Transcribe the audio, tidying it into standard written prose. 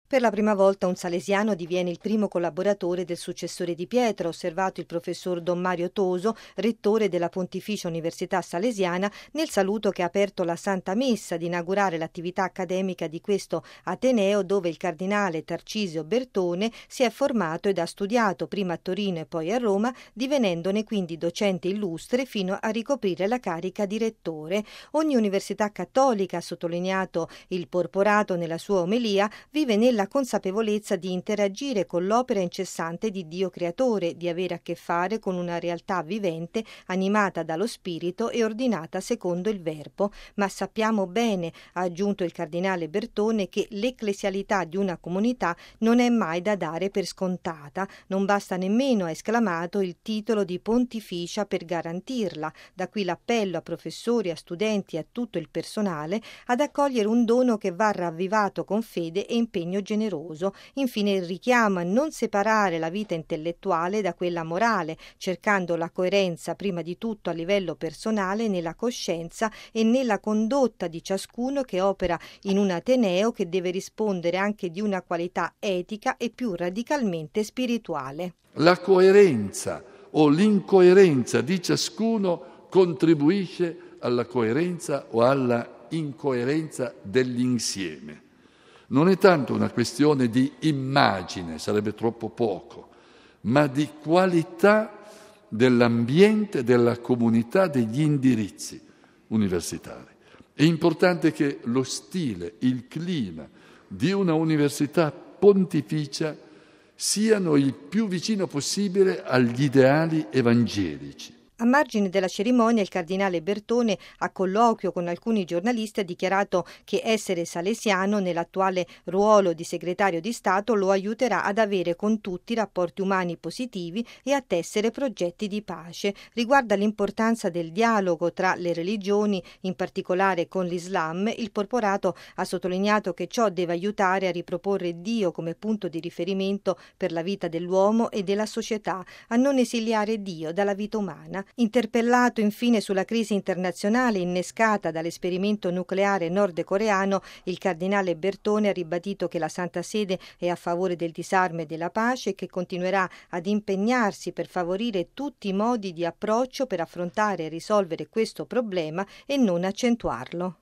Per la prima volta un salesiano diviene il primo collaboratore del successore di Pietro, ha osservato il professor Don Mario Toso, rettore della Pontificia Università Salesiana, nel saluto che ha aperto la Santa Messa ad inaugurare l'attività accademica di questo Ateneo, dove il cardinale Tarcisio Bertone si è formato ed ha studiato prima a Torino e poi a Roma, divenendone quindi docente illustre fino a ricoprire la carica di rettore. Ogni università cattolica, ha sottolineato il Porporato nella sua omelia, vive nella consapevolezza di interagire con l'opera incessante di Dio creatore, di avere a che fare con una realtà vivente, animata dallo spirito e ordinata secondo il verbo. Ma sappiamo bene, ha aggiunto il cardinale Bertone, che l'ecclesialità di una comunità non è mai da dare per scontata. Non basta nemmeno, ha esclamato, il titolo di pontificia per garantirla. Da qui l'appello a professori, a studenti e a tutto il personale ad accogliere un dono che va ravvivato con fede e impegno generoso. Infine il richiamo a non separare la vita intellettuale da quella morale, cercando la coerenza prima di tutto a livello personale nella coscienza e nella condotta di ciascuno che opera in un ateneo che deve rispondere anche di una qualità etica e più radicalmente spirituale. La coerenza o l'incoerenza di ciascuno contribuisce alla coerenza o alla incoerenza dell'insieme. Non è tanto una questione di immagine, sarebbe troppo poco, ma di qualità dell'ambiente, della comunità, degli indirizzi universitari. È importante che lo stile, il clima di una università pontificia siano il più vicino possibile agli ideali evangelici. A margine della cerimonia il cardinale Bertone, a colloquio con alcuni giornalisti, ha dichiarato che essere salesiano nell'attuale ruolo di segretario di Stato lo aiuterà ad avere con tutti rapporti umani positivi e a tessere progetti di pace. Riguardo all'importanza del dialogo tra le religioni, in particolare con l'Islam, il Porporato ha sottolineato che ciò deve aiutare a riproporre Dio come punto di riferimento per la vita dell'uomo e della società, a non esiliare Dio dalla vita umana. Interpellato infine sulla crisi internazionale innescata dall'esperimento nucleare nordcoreano, il cardinale Bertone ha ribadito che la Santa Sede è a favore del disarmo e della pace e che continuerà ad impegnarsi per favorire tutti i modi di approccio per affrontare e risolvere questo problema e non accentuarlo.